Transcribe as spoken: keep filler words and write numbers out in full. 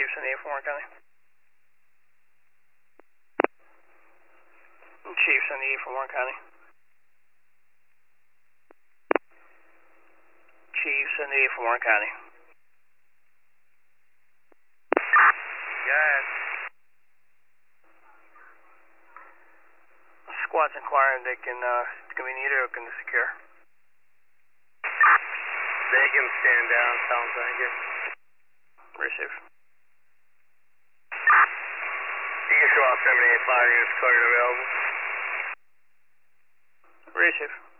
Chief seventy-eight from Warren County. Chief seventy-eight from Warren County. Chief seventy-eight from Warren County. Yes. Squad's inquiring they can, uh, can we need it or can they secure? They can stand down, tell them thank you. Receive. You can show off seventy-eight fire units, clear and available. Receive.